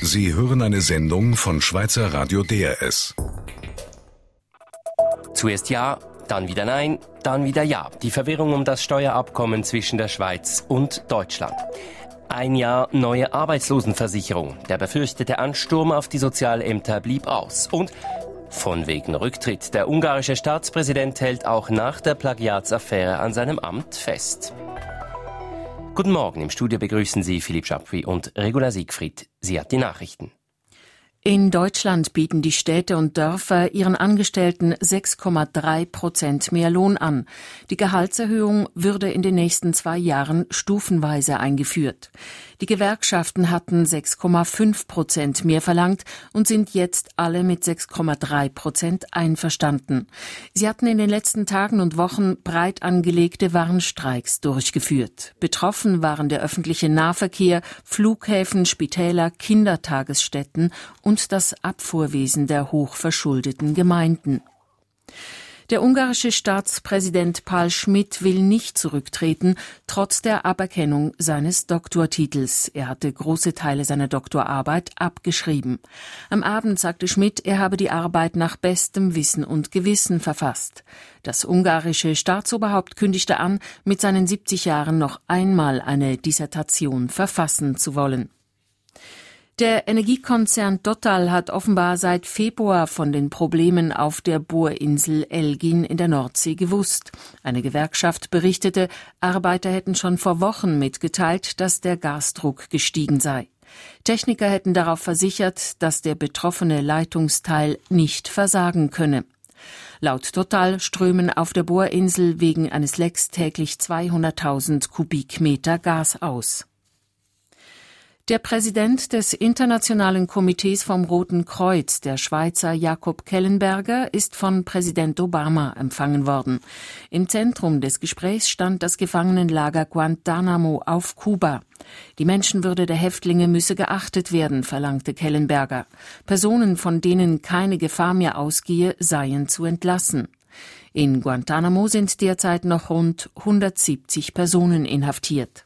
Sie hören eine Sendung von Schweizer Radio DRS. Zuerst ja, dann wieder nein, dann wieder ja. Die Verwirrung um das Steuerabkommen zwischen der Schweiz und Deutschland. Ein Jahr neue Arbeitslosenversicherung. Der befürchtete Ansturm auf die Sozialämter blieb aus. Und von wegen Rücktritt. Der ungarische Staatspräsident hält auch nach der Plagiatsaffäre an seinem Amt fest. Guten Morgen, im Studio begrüßen Sie Philipp Schapri und Regula Siegfried. Sie hat die Nachrichten. In Deutschland bieten die Städte und Dörfer ihren Angestellten 6,3% mehr Lohn an. Die Gehaltserhöhung würde in den nächsten 2 Jahren stufenweise eingeführt. Die Gewerkschaften hatten 6,5% mehr verlangt und sind jetzt alle mit 6,3% einverstanden. Sie hatten in den letzten Tagen und Wochen breit angelegte Warnstreiks durchgeführt. Betroffen waren der öffentliche Nahverkehr, Flughäfen, Spitäler, Kindertagesstätten und das Abfuhrwesen der hochverschuldeten Gemeinden. Der ungarische Staatspräsident Paul Schmidt will nicht zurücktreten, trotz der Aberkennung seines Doktortitels. Er hatte große Teile seiner Doktorarbeit abgeschrieben. Am Abend sagte Schmidt, er habe die Arbeit nach bestem Wissen und Gewissen verfasst. Das ungarische Staatsoberhaupt kündigte an, mit seinen 70 Jahren noch einmal eine Dissertation verfassen zu wollen. Der Energiekonzern Total hat offenbar seit Februar von den Problemen auf der Bohrinsel Elgin in der Nordsee gewusst. Eine Gewerkschaft berichtete, Arbeiter hätten schon vor Wochen mitgeteilt, dass der Gasdruck gestiegen sei. Techniker hätten darauf versichert, dass der betroffene Leitungsteil nicht versagen könne. Laut Total strömen auf der Bohrinsel wegen eines Lecks täglich 200.000 Kubikmeter Gas aus. Der Präsident des Internationalen Komitees vom Roten Kreuz, der Schweizer Jakob Kellenberger, ist von Präsident Obama empfangen worden. Im Zentrum des Gesprächs stand das Gefangenenlager Guantánamo auf Kuba. Die Menschenwürde der Häftlinge müsse geachtet werden, verlangte Kellenberger. Personen, von denen keine Gefahr mehr ausgehe, seien zu entlassen. In Guantánamo sind derzeit noch rund 170 Personen inhaftiert.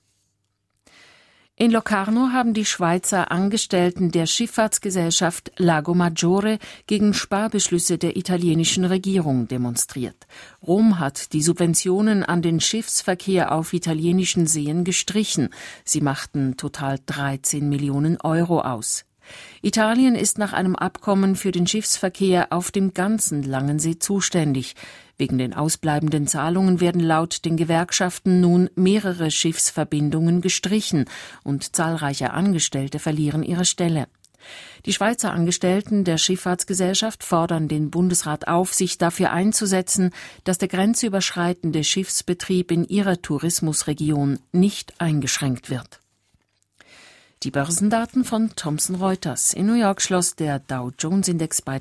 In Locarno haben die Schweizer Angestellten der Schifffahrtsgesellschaft Lago Maggiore gegen Sparbeschlüsse der italienischen Regierung demonstriert. Rom hat die Subventionen an den Schiffsverkehr auf italienischen Seen gestrichen. Sie machten total 13 Millionen Euro aus. Italien ist nach einem Abkommen für den Schiffsverkehr auf dem ganzen Langen See zuständig. Wegen den ausbleibenden Zahlungen werden laut den Gewerkschaften nun mehrere Schiffsverbindungen gestrichen und zahlreiche Angestellte verlieren ihre Stelle. Die Schweizer Angestellten der Schifffahrtsgesellschaft fordern den Bundesrat auf, sich dafür einzusetzen, dass der grenzüberschreitende Schiffsbetrieb in ihrer Tourismusregion nicht eingeschränkt wird. Die Börsendaten von Thomson Reuters. In New York schloss der Dow-Jones-Index bei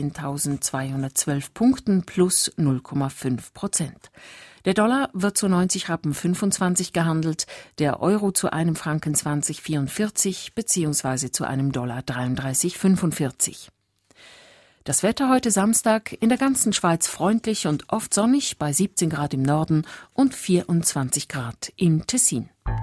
13.212 Punkten plus 0,5%. Der Dollar wird zu 90,25 Rappen gehandelt, der Euro zu einem Franken 20,44 bzw. zu einem Dollar 33,45. Das Wetter heute Samstag in der ganzen Schweiz freundlich und oft sonnig bei 17 Grad im Norden und 24 Grad im Tessin.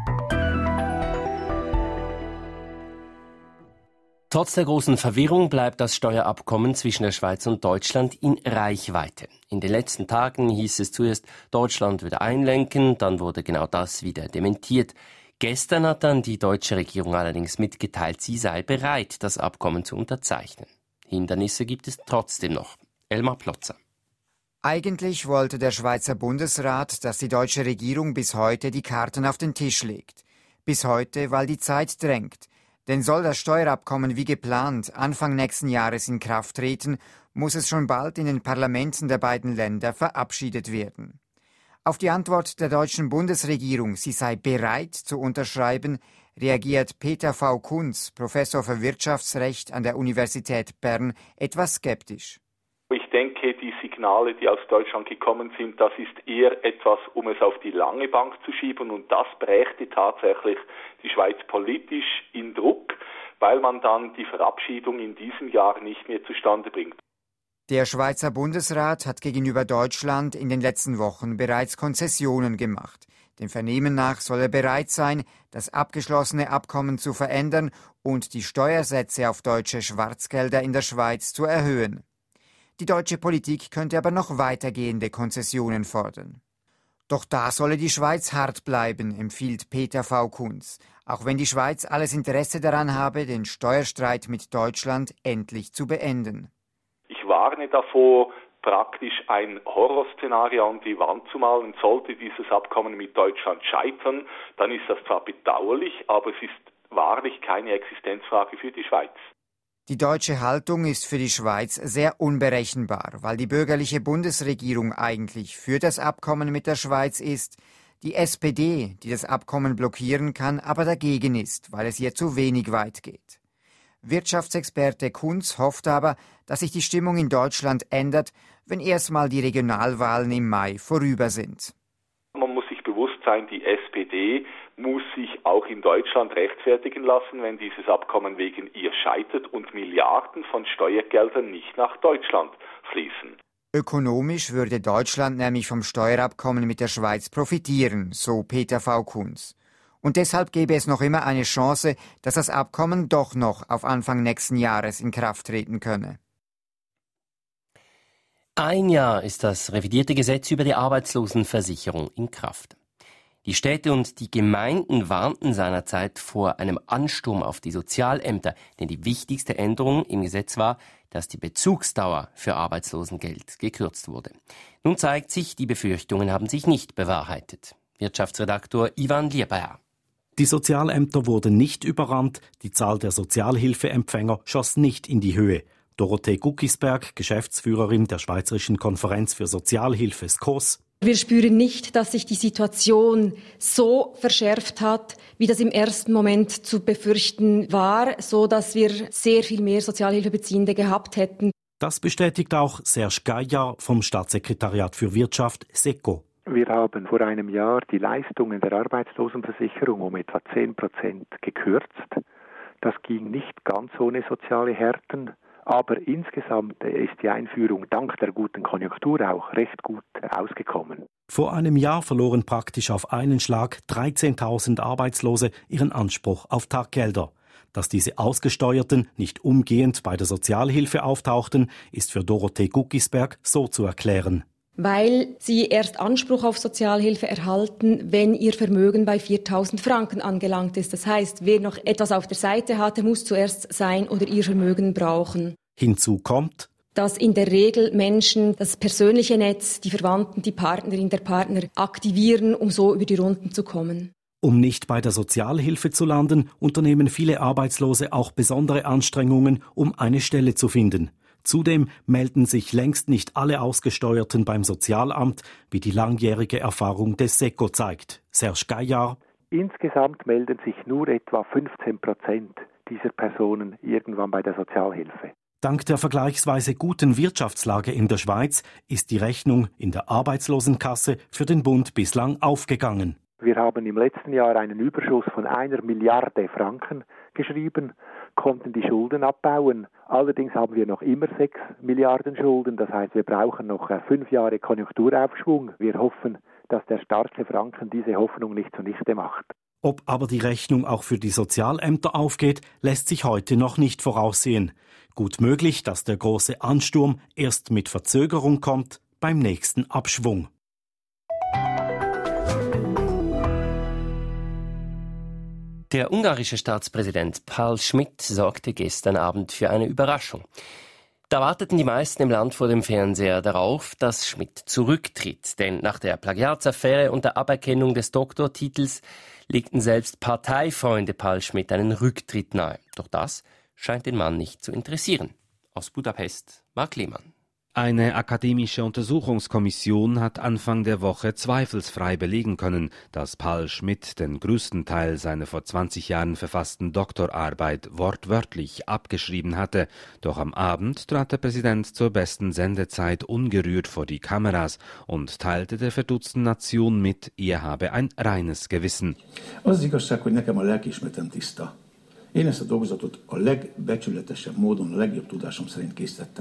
Trotz der großen Verwirrung bleibt das Steuerabkommen zwischen der Schweiz und Deutschland in Reichweite. In den letzten Tagen hieß es zuerst, Deutschland würde einlenken, dann wurde genau das wieder dementiert. Gestern hat dann die deutsche Regierung allerdings mitgeteilt, sie sei bereit, das Abkommen zu unterzeichnen. Hindernisse gibt es trotzdem noch. Elmar Plotzer. Eigentlich wollte der Schweizer Bundesrat, dass die deutsche Regierung bis heute die Karten auf den Tisch legt. Bis heute, weil die Zeit drängt. Denn soll das Steuerabkommen wie geplant Anfang nächsten Jahres in Kraft treten, muss es schon bald in den Parlamenten der beiden Länder verabschiedet werden. Auf die Antwort der deutschen Bundesregierung, sie sei bereit zu unterschreiben, reagiert Peter V. Kunz, Professor für Wirtschaftsrecht an der Universität Bern, etwas skeptisch. Ich denke, die Signale, die aus Deutschland gekommen sind, das ist eher etwas, um es auf die lange Bank zu schieben, und das brächte tatsächlich die Schweiz politisch in Druck, weil man dann die Verabschiedung in diesem Jahr nicht mehr zustande bringt. Der Schweizer Bundesrat hat gegenüber Deutschland in den letzten Wochen bereits Konzessionen gemacht. Dem Vernehmen nach soll er bereit sein, das abgeschlossene Abkommen zu verändern und die Steuersätze auf deutsche Schwarzgelder in der Schweiz zu erhöhen. Die deutsche Politik könnte aber noch weitergehende Konzessionen fordern. Doch da solle die Schweiz hart bleiben, empfiehlt Peter V. Kunz, auch wenn die Schweiz alles Interesse daran habe, den Steuerstreit mit Deutschland endlich zu beenden. Ich warne davor, praktisch ein Horrorszenario an die Wand zu malen. Sollte dieses Abkommen mit Deutschland scheitern, dann ist das zwar bedauerlich, aber es ist wahrlich keine Existenzfrage für die Schweiz. Die deutsche Haltung ist für die Schweiz sehr unberechenbar, weil die bürgerliche Bundesregierung eigentlich für das Abkommen mit der Schweiz ist, die SPD, die das Abkommen blockieren kann, aber dagegen ist, weil es ihr zu wenig weit geht. Wirtschaftsexperte Kunz hofft aber, dass sich die Stimmung in Deutschland ändert, wenn erstmal die Regionalwahlen im Mai vorüber sind. Man muss sich bewusst sein, die SPD muss sich auch in Deutschland rechtfertigen lassen, wenn dieses Abkommen wegen ihr scheitert und Milliarden von Steuergeldern nicht nach Deutschland fließen. Ökonomisch würde Deutschland nämlich vom Steuerabkommen mit der Schweiz profitieren, so Peter V. Kunz. Und deshalb gäbe es noch immer eine Chance, dass das Abkommen doch noch auf Anfang nächsten Jahres in Kraft treten könne. Ein Jahr ist das revidierte Gesetz über die Arbeitslosenversicherung in Kraft. Die Städte und die Gemeinden warnten seinerzeit vor einem Ansturm auf die Sozialämter, denn die wichtigste Änderung im Gesetz war, dass die Bezugsdauer für Arbeitslosengeld gekürzt wurde. Nun zeigt sich, die Befürchtungen haben sich nicht bewahrheitet. Wirtschaftsredaktor Ivan Lieberherr. Die Sozialämter wurden nicht überrannt, die Zahl der Sozialhilfeempfänger schoss nicht in die Höhe. Dorothee Guckisberg, Geschäftsführerin der Schweizerischen Konferenz für Sozialhilfe SKOS. Wir spüren nicht, dass sich die Situation so verschärft hat, wie das im ersten Moment zu befürchten war, so dass wir sehr viel mehr Sozialhilfebeziehende gehabt hätten. Das bestätigt auch Serge Gaillard vom Staatssekretariat für Wirtschaft SECO. Wir haben vor einem Jahr die Leistungen der Arbeitslosenversicherung um etwa 10% gekürzt. Das ging nicht ganz ohne soziale Härten. Aber insgesamt ist die Einführung dank der guten Konjunktur auch recht gut ausgekommen. Vor einem Jahr verloren praktisch auf einen Schlag 13.000 Arbeitslose ihren Anspruch auf Taggelder. Dass diese Ausgesteuerten nicht umgehend bei der Sozialhilfe auftauchten, ist für Dorothee Guckisberg so zu erklären. Weil sie erst Anspruch auf Sozialhilfe erhalten, wenn ihr Vermögen bei 4.000 Franken angelangt ist. Das heißt, wer noch etwas auf der Seite hatte, muss zuerst sein oder ihr Vermögen brauchen. Hinzu kommt, dass in der Regel Menschen das persönliche Netz, die Verwandten, die Partnerin, der Partner aktivieren, um so über die Runden zu kommen. Um nicht bei der Sozialhilfe zu landen, unternehmen viele Arbeitslose auch besondere Anstrengungen, um eine Stelle zu finden. Zudem melden sich längst nicht alle Ausgesteuerten beim Sozialamt, wie die langjährige Erfahrung des SECO zeigt. Serge Gaillard. Insgesamt melden sich nur etwa 15% dieser Personen irgendwann bei der Sozialhilfe. Dank der vergleichsweise guten Wirtschaftslage in der Schweiz ist die Rechnung in der Arbeitslosenkasse für den Bund bislang aufgegangen. Wir haben im letzten Jahr einen Überschuss von 1 Milliarde Franken geschrieben, konnten die Schulden abbauen. Allerdings haben wir noch immer 6 Milliarden Schulden. Das heißt, wir brauchen noch 5 Jahre Konjunkturaufschwung. Wir hoffen, dass der starke Franken diese Hoffnung nicht zunichte macht. Ob aber die Rechnung auch für die Sozialämter aufgeht, lässt sich heute noch nicht voraussehen. Gut möglich, dass der große Ansturm erst mit Verzögerung kommt beim nächsten Abschwung. Der ungarische Staatspräsident Paul Schmidt sorgte gestern Abend für eine Überraschung. Da warteten die meisten im Land vor dem Fernseher darauf, dass Schmidt zurücktritt. Denn nach der Plagiatsaffäre und der Aberkennung des Doktortitels legten selbst Parteifreunde Paul Schmidt einen Rücktritt nahe. Doch das scheint den Mann nicht zu interessieren. Aus Budapest, Marc Lehmann. Eine akademische Untersuchungskommission hat Anfang der Woche zweifelsfrei belegen können, dass Paul Schmidt den größten Teil seiner vor 20 Jahren verfassten Doktorarbeit wortwörtlich abgeschrieben hatte. Doch am Abend trat der Präsident zur besten Sendezeit ungerührt vor die Kameras und teilte der verdutzten Nation mit, er habe ein reines Gewissen. Az igazság, hogy nekem a lelkiismeretem tiszta. Én ezt a dolgozatot a legbecsületesebb módon, a legjobb tudásom szerint készítettem.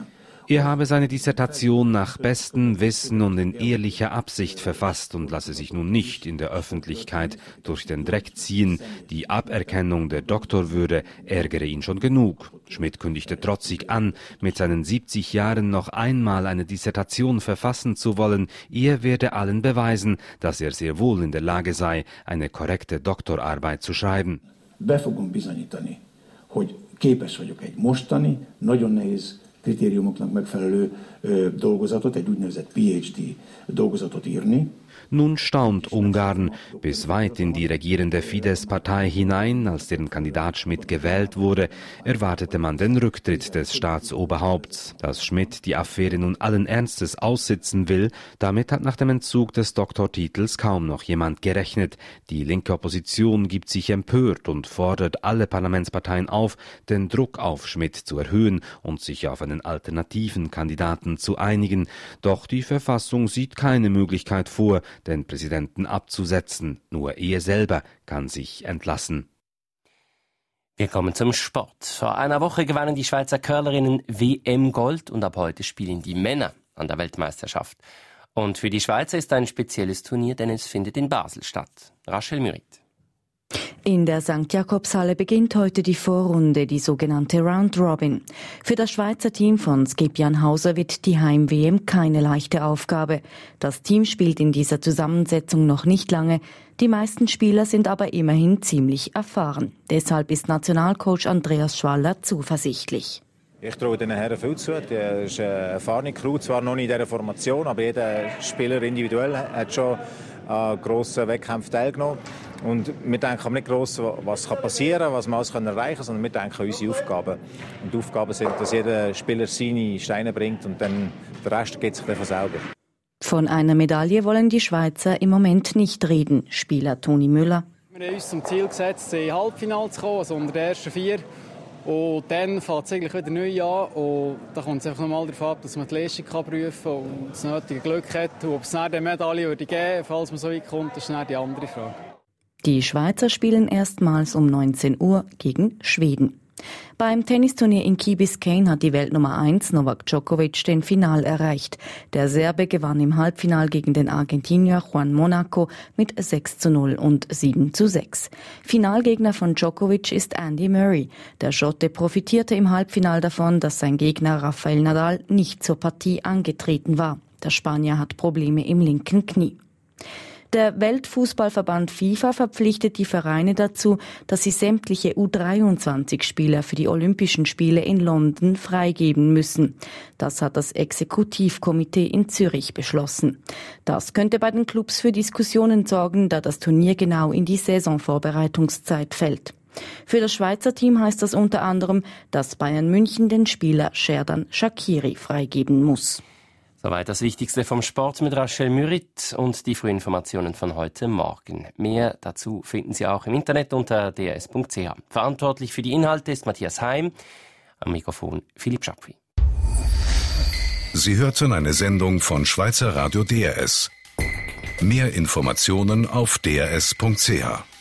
Er habe seine Dissertation nach bestem Wissen und in ehrlicher Absicht verfasst und lasse sich nun nicht in der Öffentlichkeit durch den Dreck ziehen. Die Aberkennung der Doktorwürde ärgere ihn schon genug. Schmidt kündigte trotzig an, mit seinen 70 Jahren noch einmal eine Dissertation verfassen zu wollen. Er werde allen beweisen, dass er sehr wohl in der Lage sei, eine korrekte Doktorarbeit zu schreiben. Be fogom bizonyítani, hogy képes vagyok egy mostani, nagyon nehéz kritériumoknak megfelelő dolgozatot, egy úgynevezett PhD dolgozatot írni. Nun staunt Ungarn bis weit in die regierende Fidesz-Partei hinein. Als deren Kandidat Schmidt gewählt wurde, erwartete man den Rücktritt des Staatsoberhaupts. Dass Schmidt die Affäre nun allen Ernstes aussitzen will, damit hat nach dem Entzug des Doktortitels kaum noch jemand gerechnet. Die linke Opposition gibt sich empört und fordert alle Parlamentsparteien auf, den Druck auf Schmidt zu erhöhen und sich auf einen alternativen Kandidaten zu einigen. Doch die Verfassung sieht keine Möglichkeit vor, den Präsidenten abzusetzen. Nur er selber kann sich entlassen. Wir kommen zum Sport. Vor einer Woche gewannen die Schweizer Curlerinnen WM-Gold und ab heute spielen die Männer an der Weltmeisterschaft. Und für die Schweizer ist ein spezielles Turnier, denn es findet in Basel statt. Rachel Mürit. In der St. Jakobshalle beginnt heute die Vorrunde, die sogenannte Round Robin. Für das Schweizer Team von Skip-Jan Hauser wird die Heim-WM keine leichte Aufgabe. Das Team spielt in dieser Zusammensetzung noch nicht lange. Die meisten Spieler sind aber immerhin ziemlich erfahren. Deshalb ist Nationalcoach Andreas Schwaller zuversichtlich. Ich traue den Herren viel zu. Das ist eine erfahrene Crew, zwar noch nicht in dieser Formation, aber jeder Spieler individuell hat schon an grossen Wettkämpfen teilgenommen. Und wir denken nicht gross, was passieren kann, was wir alles erreichen können, sondern wir denken an unsere Aufgaben. Und die Aufgaben sind, dass jeder Spieler seine Steine bringt und dann der Rest geht sich dann von selber. Von einer Medaille wollen die Schweizer im Moment nicht reden. Spieler Toni Müller. Wir haben uns zum Ziel gesetzt, in Halbfinale zu kommen, also unter den ersten 4. Und dann fängt es eigentlich wieder neu an. Und da kommt es einfach nochmal darauf ab, dass man die Leistung prüfen kann und das nötige Glück hat. Und ob es dann eine Medaille geben würde, falls man so weit kommt, ist dann die andere Frage. Die Schweizer spielen erstmals um 19 Uhr gegen Schweden. Beim Tennisturnier in Key Biscayne hat die Weltnummer 1 Novak Djokovic den Final erreicht. Der Serbe gewann im Halbfinal gegen den Argentinier Juan Monaco mit 6:0 und 7:6. Finalgegner von Djokovic ist Andy Murray. Der Schotte profitierte im Halbfinal davon, dass sein Gegner Rafael Nadal nicht zur Partie angetreten war. Der Spanier hat Probleme im linken Knie. Der Weltfußballverband FIFA verpflichtet die Vereine dazu, dass sie sämtliche U23-Spieler für die Olympischen Spiele in London freigeben müssen. Das hat das Exekutivkomitee in Zürich beschlossen. Das könnte bei den Clubs für Diskussionen sorgen, da das Turnier genau in die Saisonvorbereitungszeit fällt. Für das Schweizer Team heißt das unter anderem, dass Bayern München den Spieler Xherdan Shaqiri freigeben muss. Soweit das Wichtigste vom Sport mit Rachel Mürit und die Frühinformationen von heute Morgen. Mehr dazu finden Sie auch im Internet unter drs.ch. Verantwortlich für die Inhalte ist Matthias Heim. Am Mikrofon Philipp Schapfi. Sie hörten eine Sendung von Schweizer Radio DRS. Mehr Informationen auf drs.ch.